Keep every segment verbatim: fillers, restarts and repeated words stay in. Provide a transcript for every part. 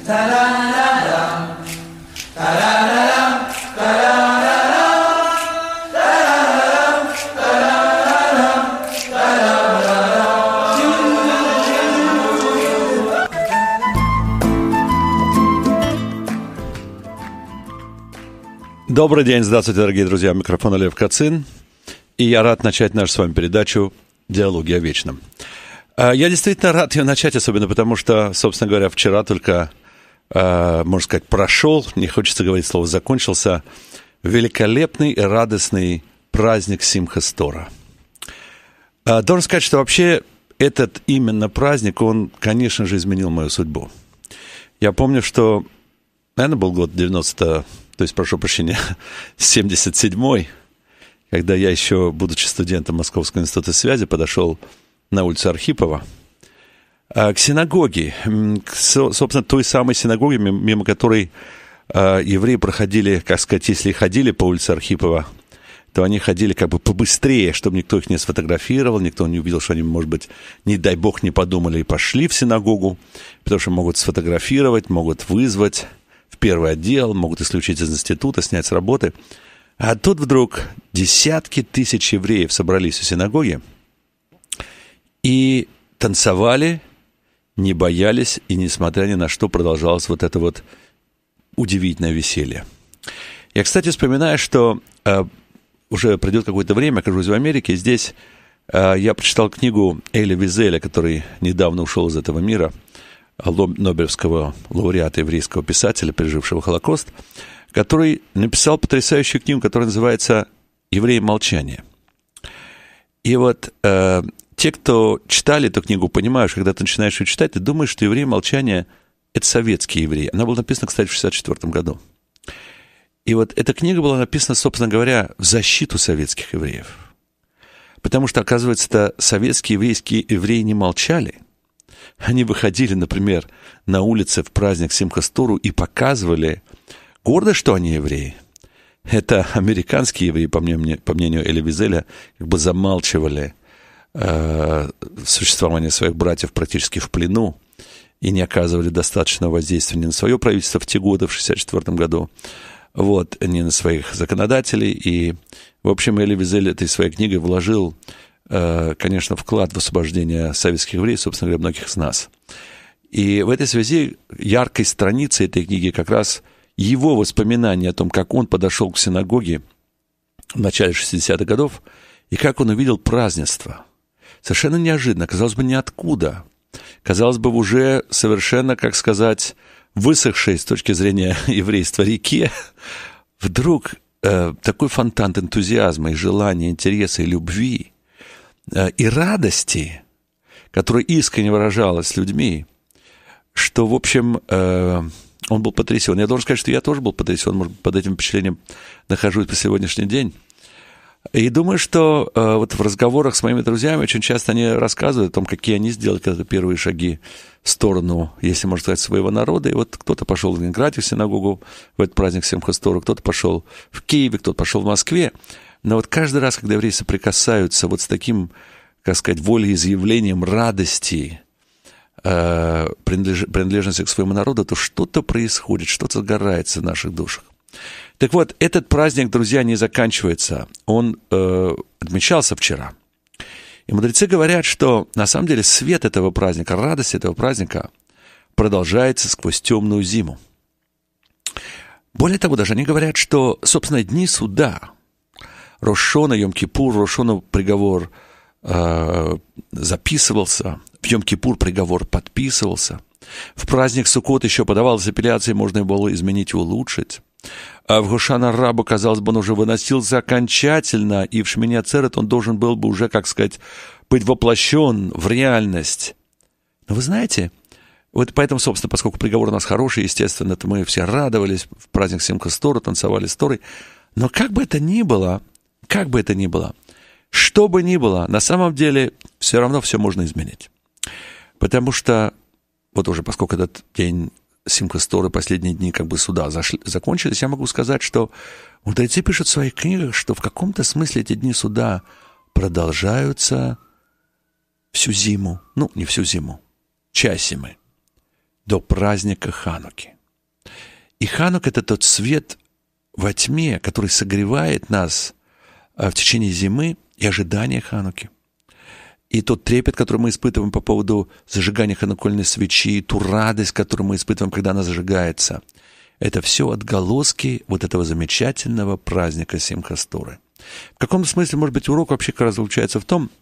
Добрый день, здравствуйте, дорогие друзья. Микрофон Лев Кацин. И я рад начать нашу с вами передачу «Диалоги о вечном». Я действительно рад ее начать, особенно потому что, собственно говоря, вчера только, можно сказать, прошел, не хочется говорить слово «закончился», великолепный и радостный праздник Симхас Тора. Должен сказать, что вообще этот именно праздник, он, конечно же, изменил мою судьбу. Я помню, что, наверное, был год девяносто, то есть, прошу прощения, семьдесят седьмой, когда я еще, будучи студентом Московского института связи, подошел на улицу Архипова к синагоге, к, собственно, той самой синагоге, мимо которой евреи проходили, как сказать, если ходили по улице Архипова, то они ходили как бы побыстрее, чтобы никто их не сфотографировал, никто не увидел, что они, может быть, не дай бог, не подумали и пошли в синагогу, потому что могут сфотографировать, могут вызвать в первый отдел, могут исключить из института, снять с работы. А тут вдруг десятки тысяч евреев собрались у синагоги и танцевали, не боялись, и несмотря ни на что продолжалось вот это вот удивительное веселье. Я, кстати, вспоминаю, что э, уже пройдет какое-то время, окажусь в Америке, и здесь э, я прочитал книгу Эли Визеля, который недавно ушел из этого мира, Нобелевского лауреата, еврейского писателя, пережившего Холокост, который написал потрясающую книгу, которая называется «Евреи молчания». И вот э, те, кто читали эту книгу, понимаешь, когда ты начинаешь ее читать, ты думаешь, что «Евреи молчания» — это советские евреи. Она была написана, кстати, в шестьдесят четвёртом году. И вот эта книга была написана, собственно говоря, в защиту советских евреев. Потому что, оказывается, советские еврейские евреи не молчали. Они выходили, например, на улицы в праздник Симхас Тору и показывали гордо, что они евреи. Это американские евреи, по мнению, по мнению Эли Визеля, как бы замалчивали э, существование своих братьев практически в плену и не оказывали достаточного воздействия ни на свое правительство в те годы, в шестьдесят четвёртом году, вот, ни на своих законодателей. И, в общем, Эли Визель этой своей книгой вложил, конечно, вклад в освобождение советских евреев, собственно говоря, многих из нас. И в этой связи яркой страницей этой книги как раз его воспоминания о том, как он подошел к синагоге в начале шестидесятых годов, и как он увидел празднество. Совершенно неожиданно, казалось бы, ниоткуда. Казалось бы, уже совершенно, как сказать, высохшей с точки зрения еврейства реке, вдруг э, такой фонтан энтузиазма и желания, интереса и любви, и радости, которая искренне выражалась людьми, что, в общем, э, он был потрясен. Я должен сказать, что я тоже был потрясен, может быть, под этим впечатлением нахожусь по сегодняшний день. И думаю, что э, вот в разговорах с моими друзьями очень часто они рассказывают о том, какие они сделали когда-то первые шаги в сторону, если можно сказать, своего народа. И вот кто-то пошел в Ленинграде в синагогу в этот праздник Симхас Тора, кто-то пошел в Киеве, кто-то пошел в Москве. Но вот каждый раз, когда евреи соприкасаются вот с таким, как сказать, волеизъявлением радости, э, принадлеж, принадлежности к своему народу, то что-то происходит, что-то загорается в наших душах. Так вот, этот праздник, друзья, не заканчивается. Он э, отмечался вчера. И мудрецы говорят, что на самом деле свет этого праздника, радость этого праздника продолжается сквозь темную зиму. Более того, даже они говорят, что, собственно, дни суда, Рош ха-Шана, Йом-Кипур, Рош ха-Шана приговор э, записывался, в Йом-Кипур приговор подписывался, в праздник Суккот еще подавалась апелляция, можно было изменить и улучшить. А в Гошана Раба, казалось бы, он уже выносился окончательно, и в Шмини Ацерет он должен был бы уже, как сказать, быть воплощен в реальность. Но вы знаете, вот поэтому, собственно, поскольку приговор у нас хороший, естественно, то мы все радовались в праздник Симхас Тора, танцевали с Торой. Но как бы это ни было, как бы это ни было, что бы ни было, на самом деле все равно все можно изменить. Потому что, вот уже поскольку этот день Симхас Тора, последние дни как бы суда зашли, закончились, я могу сказать, что мудрецы пишут в своих книгах, что в каком-то смысле эти дни суда продолжаются всю зиму. Ну, не всю зиму, часть зимы. до праздника Хануки. И Ханук — это тот свет во тьме, который согревает нас в течение зимы и ожидания Хануки. И тот трепет, который мы испытываем по поводу зажигания ханукальной свечи, ту радость, которую мы испытываем, когда она зажигается, это все отголоски вот этого замечательного праздника Симхас Торы. В каком-то смысле, может быть, урок вообще как раз заключается в том,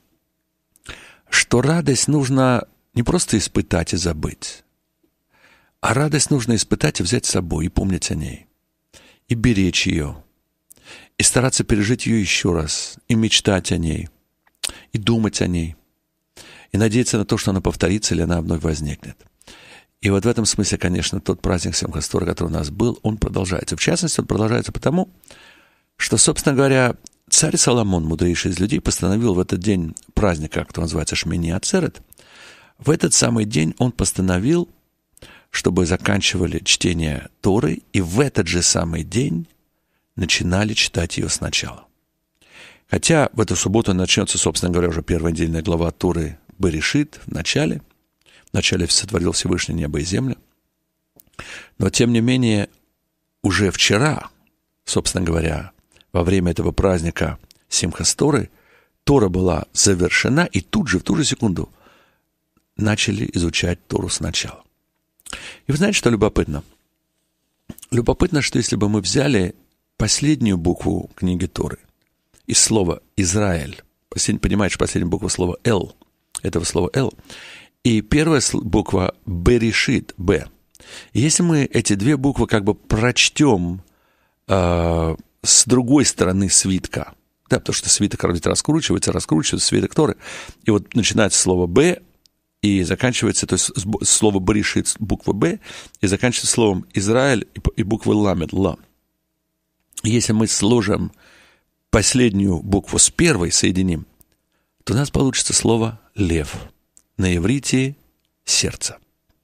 что радость нужно не просто испытать и забыть, а радость нужно испытать и взять с собой, и помнить о ней, и беречь ее, и стараться пережить ее еще раз, и мечтать о ней, и думать о ней, и надеяться на то, что она повторится или она вновь возникнет. И вот в этом смысле, конечно, тот праздник Симхас Тора, который у нас был, он продолжается. В частности, он продолжается потому, что, собственно говоря, царь Соломон, мудрейший из людей, постановил в этот день праздника, который называется Шмини Ацерет. В этот самый день он постановил, чтобы заканчивали чтение Торы, и в этот же самый день начинали читать ее сначала. Хотя в эту субботу начнется, собственно говоря, уже первая недельная глава Торы Берешит в начале. Вначале сотворил Всевышний небо и землю. Но, тем не менее, уже вчера, собственно говоря, во время этого праздника Симхас Торы, Тора была завершена, и тут же, в ту же секунду, начали изучать Тору сначала. И вы знаете, что любопытно? Любопытно, что если бы мы взяли последнюю букву книги Торы из слова «Израиль», понимаете, что последняя буква слова «Эл», этого слова «Эл», и первая буква «Берешит», «Б». Если мы эти две буквы как бы прочтем э, с другой стороны свитка, да, потому что свиток раскручивается, раскручивается, свиток Торы, и вот начинается слово «Б», и заканчивается, то есть слово «Берешит» буква «Б», и заканчивается словом «Израиль» и буквой «Ламед», «Ла». Если мы сложим последнюю букву с первой, соединим, то у нас получится слово «Лев». На иврите «сердце».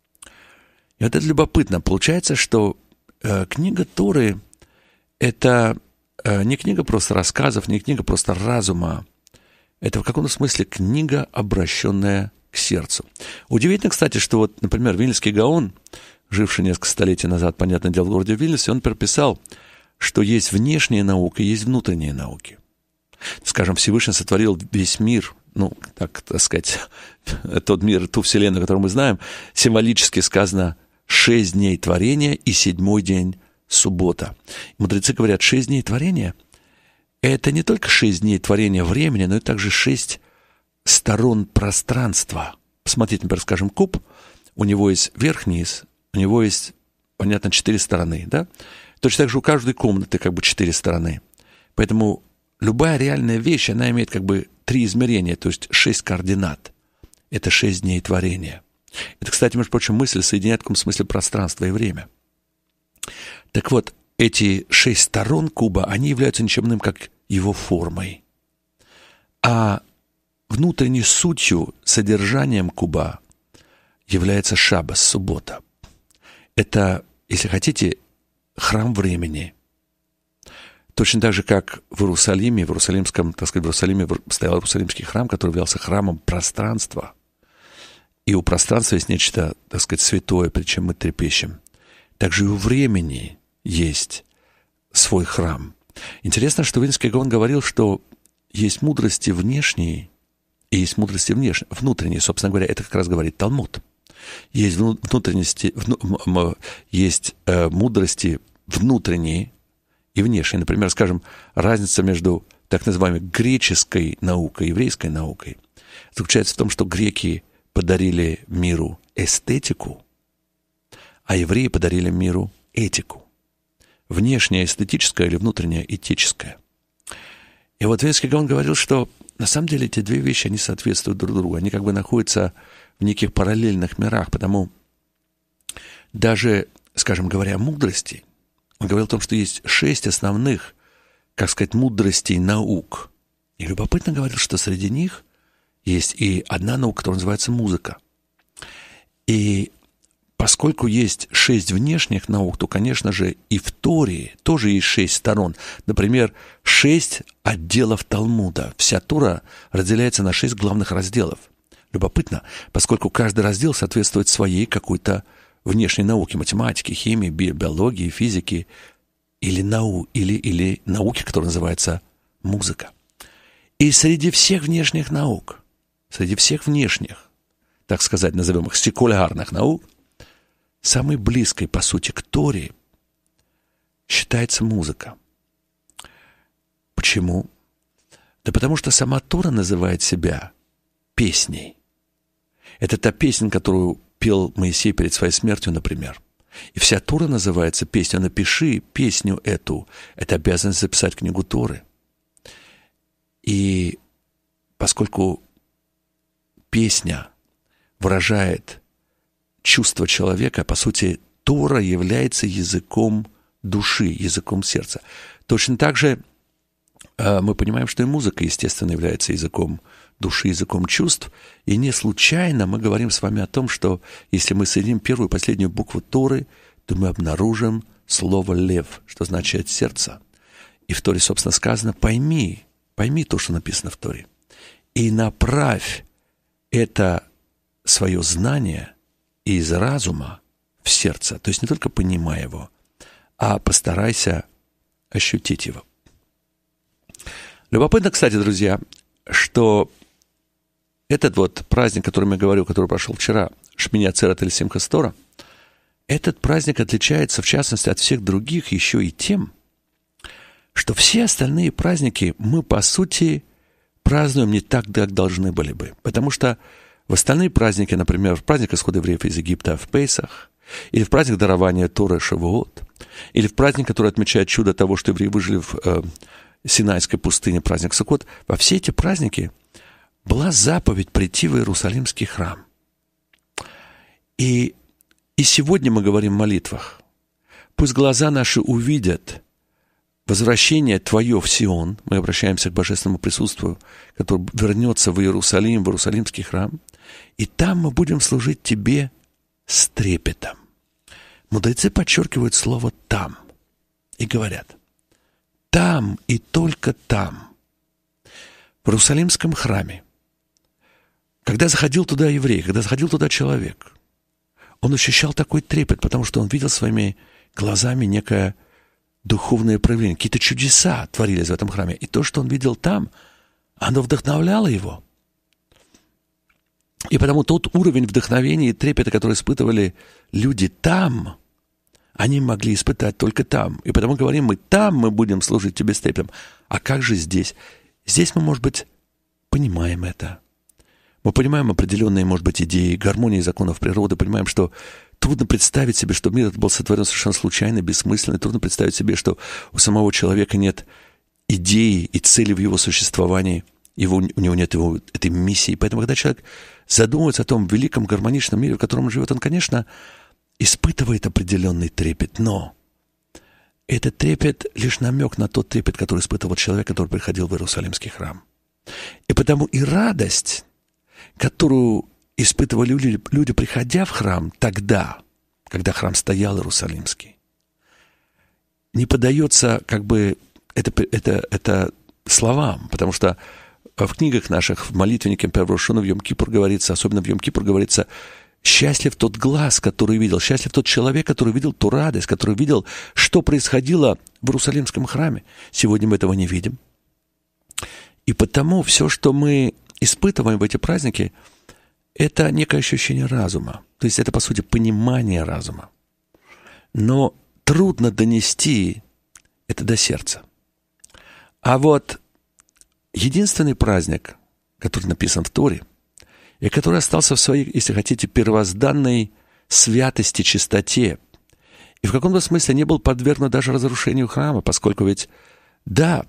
И вот это любопытно. Получается, что э, книга Торы — это э, не книга просто рассказов, не книга просто разума. Это в каком-то смысле книга, обращенная к сердцу. Удивительно, кстати, что вот, например, Вильнюсский Гаон, живший несколько столетий назад, понятное дело, в городе Вильнюсе, он прописал, что есть внешняя наука и есть внутренние науки. Скажем, Всевышний сотворил весь мир, ну, так, так сказать, тот мир, ту вселенную, которую мы знаем, символически сказано шесть дней творения и седьмой день суббота. Мудрецы говорят, шесть дней творения — это не только шесть дней творения времени, но и также шесть сторон пространства. Посмотрите, например, скажем, куб, у него есть верх-низ, у него есть, понятно, четыре стороны, да? Точно так же у каждой комнаты как бы четыре стороны. Поэтому любая реальная вещь, она имеет как бы три измерения, то есть шесть координат. Это шесть дней творения. Это, кстати, между прочим, мысль соединяет в каком смысле пространство и время. Так вот, эти шесть сторон куба, они являются ничем иным, как его формой. А внутренней сутью, содержанием куба является шаббас, суббота. Это, если хотите, храм времени. Точно так же, как в Иерусалиме, в Иерусалимском, так сказать, в Иерусалиме стоял Иерусалимский храм, который являлся храмом пространства. И у пространства есть нечто, так сказать, святое, пред чем мы трепещем. Также и у времени есть свой храм. Интересно, что Вильнюсский Гаон говорил, что есть мудрости внешние и есть мудрости внешние, внутренние. Собственно говоря, это как раз говорит Талмуд. Есть внутренности, вну, есть э, мудрости внутренние и внешние. Например, скажем, разница между так называемой греческой наукой и еврейской наукой заключается в том, что греки подарили миру эстетику, а евреи подарили миру этику. Внешняя эстетическая или внутренняя этическая. И вот Вильнюсский Гаон говорил, что на самом деле эти две вещи, они соответствуют друг другу. Они как бы находятся в неких параллельных мирах, потому даже, скажем, говоря о мудрости, он говорил о том, что есть шесть основных, как сказать, мудростей наук. И любопытно говорил, что среди них есть и одна наука, которая называется музыка. И поскольку есть шесть внешних наук, то, конечно же, и в Торе тоже есть шесть сторон. Например, шесть отделов Талмуда. Вся Тора разделяется на шесть главных разделов. Любопытно, поскольку каждый раздел соответствует своей какой-то внешней науки, математики, химии, би- биологии, физики или, нау, или, или науки, которая называется музыка. И среди всех внешних наук, среди всех внешних, так сказать, назовем их секулярных наук, самой близкой, по сути, к Торе считается музыка. Почему? Да потому что сама Тора называет себя песней. Это та песня, которую пел Моисей перед своей смертью, например. И вся Тора называется песней. Напиши песню эту. Это обязанность записать книгу Торы. И поскольку песня выражает чувство человека, по сути, Тора является языком души, языком сердца. Точно так же э, мы понимаем, что и музыка, естественно, является языком души, языком чувств. И не случайно мы говорим с вами о том, что если мы соединим первую и последнюю букву Торы, то мы обнаружим слово «лев», что значит «сердце». И в Торе, собственно, сказано «пойми». Пойми то, что написано в Торе, и направь это свое знание из разума в сердце. То есть не только понимай его, а постарайся ощутить его. Любопытно, кстати, друзья, что этот вот праздник, о котором я говорил, который прошел вчера, Шмини Ацерет или Симхас Тора, этот праздник отличается, в частности, от всех других еще и тем, что все остальные праздники мы, по сути, празднуем не так, как должны были бы. Потому что в остальные праздники, например, в праздник исхода евреев из Египта в Пейсах, или в праздник дарования Торы Шавуот, или в праздник, который отмечает чудо того, что евреи выжили в э, Синайской пустыне, праздник Суккот, во все эти праздники была заповедь прийти в Иерусалимский храм. И, и сегодня мы говорим в молитвах: «Пусть глаза наши увидят возвращение Твое в Сион», мы обращаемся к Божественному присутствию, который вернется в Иерусалим, в Иерусалимский храм, и там мы будем служить Тебе с трепетом. Мудрецы подчеркивают слово «там» и говорят: там и только там, в Иерусалимском храме, когда заходил туда еврей, когда заходил туда человек, он ощущал такой трепет, потому что он видел своими глазами некое духовное проявление, какие-то чудеса творились в этом храме. И то, что он видел там, оно вдохновляло его. И потому тот уровень вдохновения и трепета, который испытывали люди там, они могли испытать только там. И потому говорим мы: там мы будем служить Тебе с трепетом. А как же здесь? Здесь мы, может быть, понимаем это. Мы понимаем определенные, может быть, идеи, гармонии законов природы, понимаем, что трудно представить себе, что мир этот был сотворен совершенно случайно, бессмысленно. Трудно представить себе, что у самого человека нет идеи и цели в его существовании, его, у него нет его, этой миссии. Поэтому, когда человек задумывается о том великом гармоничном мире, в котором он живет, он, конечно, испытывает определенный трепет. Но этот трепет — лишь намек на тот трепет, который испытывал человек, который приходил в Иерусалимский храм. И потому и радость, которую испытывали люди, люди, приходя в храм тогда, когда храм стоял Иерусалимский, не поддается как бы это, это, это словам, потому что в книгах наших, в молитвеннике Певрошона в Йом-Кипур говорится, особенно в Йом-Кипур говорится: счастлив тот глаз, который видел, счастлив тот человек, который видел ту радость, который видел, что происходило в Иерусалимском храме. Сегодня мы этого не видим. И потому все, что мы испытываем в эти праздники, это некое ощущение разума. То есть это, по сути, понимание разума. Но трудно донести это до сердца. А вот единственный праздник, который написан в Торе, и который остался в своей, если хотите, первозданной святости, чистоте, и в каком-то смысле не был подвергнут даже разрушению храма, поскольку ведь, да,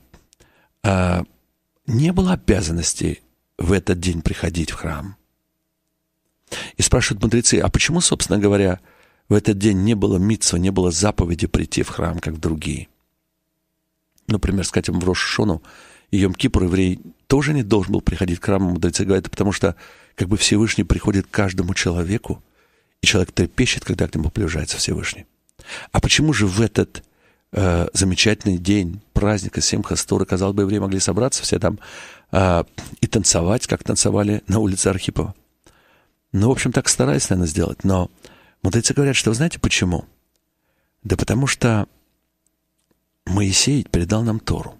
не было обязанности в этот день приходить в храм. И спрашивают мудрецы: а почему, собственно говоря, в этот день не было мицва, не было заповеди прийти в храм, как в другие? Например, скажем, в Рош ха-Шану и Йом-Кипур еврей тоже не должен был приходить к храму. Мудрецы говорят, потому что как бы Всевышний приходит к каждому человеку, и человек трепещет, когда к нему приближается Всевышний. А почему же в этот э, замечательный день праздника Симхас Тора, казалось бы, евреи могли собраться все там э, и танцевать, как танцевали на улице Архипова? Ну, в общем, так старались, наверное, сделать. Но Мудрецы говорят, что вы знаете почему? Да потому что Моисей передал нам Тору.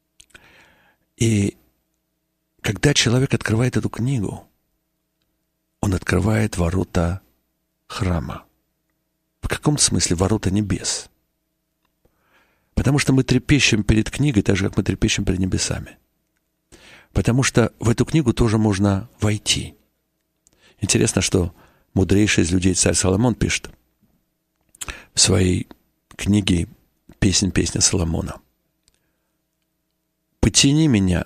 И когда человек открывает эту книгу, он открывает ворота храма. В каком-то смысле ворота небес. Потому что мы трепещем перед книгой, так же, как мы трепещем перед небесами. Потому что в эту книгу тоже можно войти. Интересно, что мудрейший из людей царь Соломон пишет в своей книге «Песнь, песня Соломона». «Потяни меня,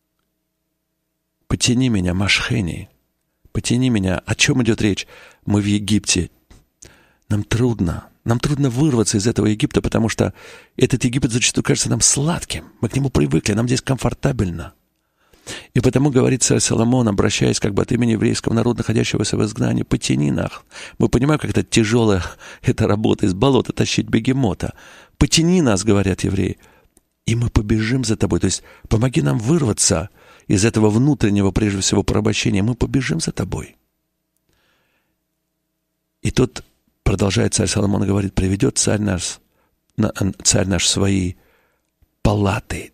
потяни меня, Машхени, потяни меня». О чем идет речь? Мы в Египте. Нам трудно. Нам трудно вырваться из этого Египта, потому что этот Египет зачастую кажется нам сладким. Мы к нему привыкли, нам здесь комфортабельно. И потому говорит царь Соломон, обращаясь как бы от имени еврейского народа, находящегося в изгнании: потяни нас. Мы понимаем, как это тяжелая эта работа из болота тащить бегемота. Потяни нас, говорят евреи, и мы побежим за тобой. То есть помоги нам вырваться из этого внутреннего, прежде всего, порабощения. Мы побежим за тобой. И тут продолжает царь Соломон и говорит: приведет царь наш, царь наш свои палаты.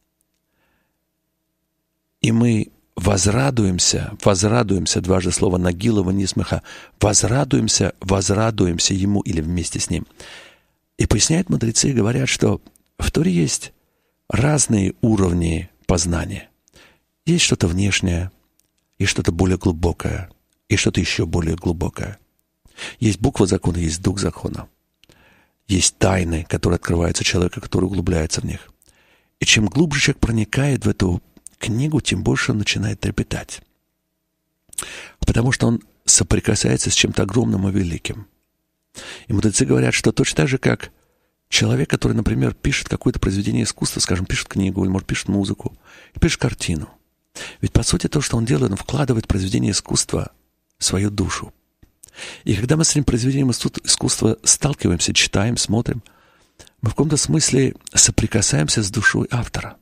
И мы возрадуемся, возрадуемся, дважды слово Нагилова, Нисмеха, возрадуемся, возрадуемся ему или вместе с ним. И поясняют мудрецы и говорят, что в Торе есть разные уровни познания. Есть что-то внешнее, есть что-то более глубокое, и что-то еще более глубокое. Есть буква закона, есть дух закона. Есть тайны, которые открываются человеку, который углубляется в них. И чем глубже человек проникает в эту книгу, тем больше он начинает трепетать. Потому что он соприкасается с чем-то огромным и великим. И мудрецы говорят, что точно так же, как человек, который, например, пишет какое-то произведение искусства, скажем, пишет книгу, или, может, пишет музыку, и пишет картину. Ведь, по сути, то, что он делает, он вкладывает в произведение искусства свою душу. И когда мы с этим произведением искусства сталкиваемся, читаем, смотрим, мы в каком-то смысле соприкасаемся с душой автора.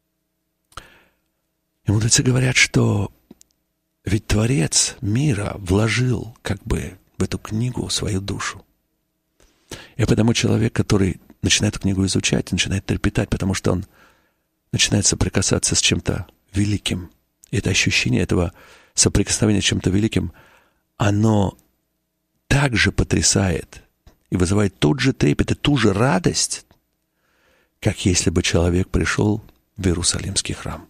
И мудрецы говорят, что ведь Творец мира вложил как бы в эту книгу свою душу. И потому человек, который начинает эту книгу изучать, начинает трепетать, потому что он начинает соприкасаться с чем-то великим. И это ощущение этого соприкосновения с чем-то великим, оно также потрясает и вызывает тот же трепет и ту же радость, как если бы человек пришел в Иерусалимский храм.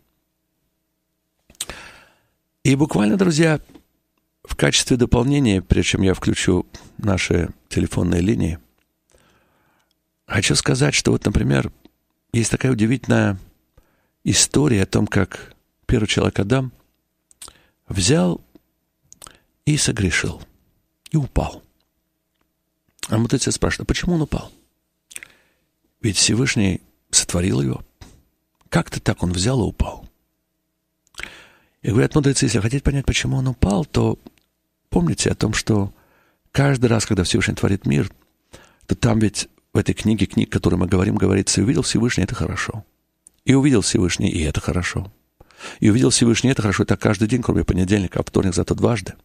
И буквально, друзья, в качестве дополнения, прежде чем я включу наши телефонные линии, хочу сказать, что вот, например, есть такая удивительная история о том, как первый человек Адам взял и согрешил, и упал. А мудрецы спрашивают: а почему он упал? Ведь Всевышний сотворил его. Как-то так он взял и упал. И говорят мудрецы, если хотите понять, почему он упал, то помните о том, что каждый раз, когда Всевышний творит мир, то там ведь в этой книге, книг, о которой мы говорим, говорится: и увидел Всевышний, это хорошо. И увидел Всевышний, и это хорошо. И увидел Всевышний, это хорошо. Это каждый день, кроме понедельника, а вторник зато дважды.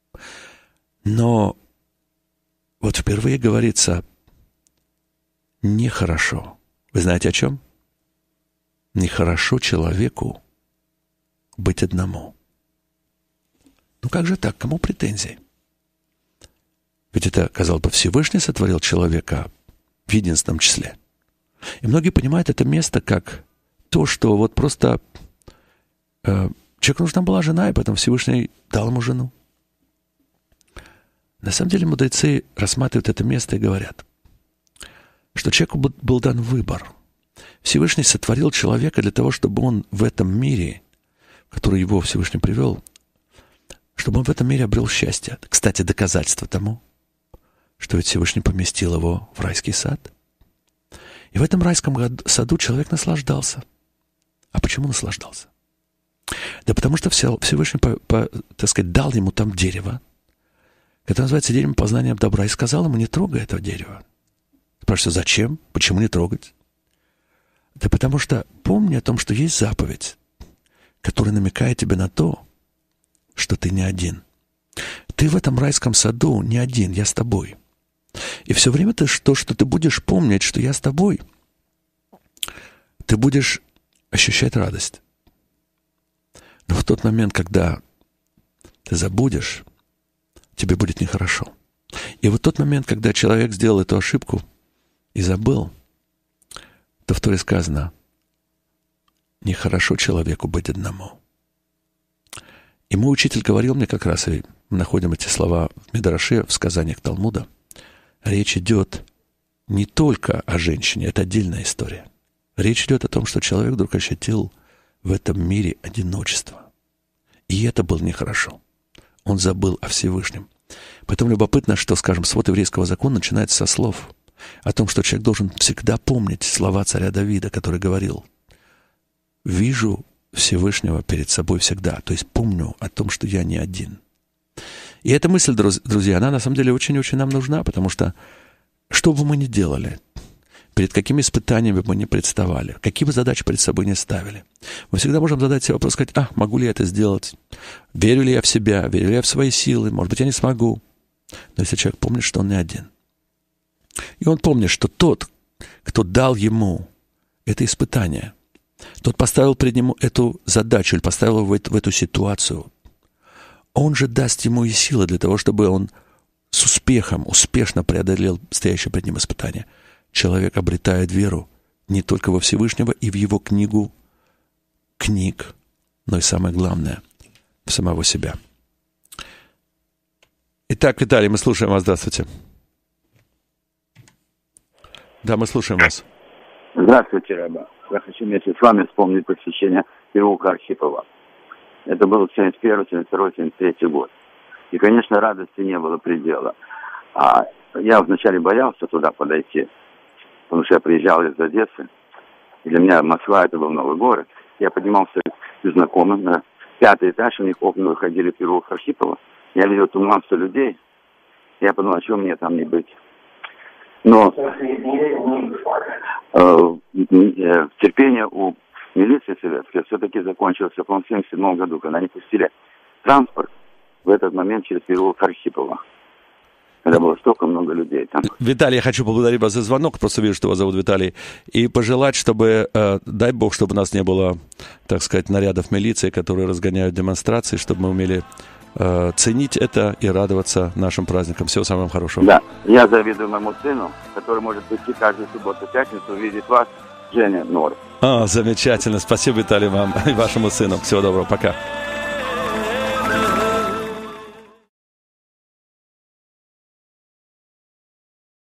Но вот впервые говорится нехорошо. Вы знаете о чем? Нехорошо человеку быть одному. Ну как же так? Кому претензии? Ведь это, казалось бы, Всевышний сотворил человека в единственном числе. И многие понимают это место как то, что вот просто э, человеку нужна была жена, и поэтому Всевышний дал ему жену. На самом деле мудрецы рассматривают это место и говорят, что человеку был дан выбор. Всевышний сотворил человека для того, чтобы он в этом мире, в который его Всевышний привел, чтобы он в этом мире обрел счастье. Кстати, доказательство тому, что ведь Всевышний поместил его в райский сад. И в этом райском саду человек наслаждался. А почему наслаждался? Да потому что Всевышний, по, по, так сказать, дал ему там дерево, которое называется деревом познания добра, и сказал ему: не трогай этого дерева. Спрашиваю: зачем? Почему не трогать? Да потому что помни о том, что есть заповедь, которая намекает тебе на то, что ты не один. Ты в этом райском саду не один, я с тобой. И все время ты, то, что ты будешь помнить, что я с тобой, ты будешь ощущать радость. Но в тот момент, когда ты забудешь, тебе будет нехорошо. И вот тот момент, когда человек сделал эту ошибку и забыл, то в Торе сказано: нехорошо человеку быть одному. И мой учитель говорил мне как раз, и мы находим эти слова в Мидраше, в сказаниях Талмуда, речь идет не только о женщине, это отдельная история. Речь идет о том, что человек вдруг ощутил в этом мире одиночество. И это было нехорошо. Он забыл о Всевышнем. Поэтому любопытно, что, скажем, свод еврейского закона начинается со слов о том, что человек должен всегда помнить слова царя Давида, который говорил: «Вижу Всевышнего перед собой всегда». То есть помню о том, что я не один. И эта мысль, друзья, она на самом деле очень-очень нам нужна, потому что что бы мы ни делали, перед какими испытаниями бы мы ни представали, какие бы задачи перед собой не ставили, мы всегда можем задать себе вопрос, сказать: а, могу ли я это сделать? Верю ли я в себя? Верю ли я в свои силы? Может быть, я не смогу. Но если человек помнит, что он не один, и он помнит, что тот, кто дал ему это испытание, тот поставил перед ним эту задачу или поставил его в эту, в эту ситуацию, он же даст ему и силы для того, чтобы он с успехом, успешно преодолел стоящее перед ним испытание. Человек обретает веру не только во Всевышнего и в его книгу книг, но и самое главное, в самого себя. Итак, Виталий, мы слушаем вас. Здравствуйте. Да, мы слушаем вас. Здравствуйте, Раба. Я хочу вместе с вами вспомнить посвящение переулка Архипова. Это был семьдесят первый, семьдесят второй, семьдесят третий год. И, конечно, радости не было предела. А я вначале боялся туда подойти, потому что я приезжал из Одессы. И для меня Москва — это был новый город. Я поднимался к знакомым на пятый этаж, у них окна выходили в переулок Архипова. Я видел ту массу людей. Я подумал, а чего мне там не быть? Но э, терпение у милиции советской все-таки закончилось, по-моему, в семьдесят седьмом году, когда они пустили транспорт в этот момент через переулок Архипова. Когда было столько много людей там. Виталий, я хочу поблагодарить вас за звонок, просто вижу, что вас зовут Виталий, и пожелать, чтобы, э, дай Бог, чтобы у нас не было, так сказать, нарядов милиции, которые разгоняют демонстрации, чтобы мы умели э, ценить это и радоваться нашим праздникам. Всего самого хорошего. Да, я завидую моему сыну, который может прийти каждую субботу-пятницу, увидеть вас, Женя Нор. А, замечательно. Спасибо, Виталий, вам и вашему сыну. Всего доброго. Пока.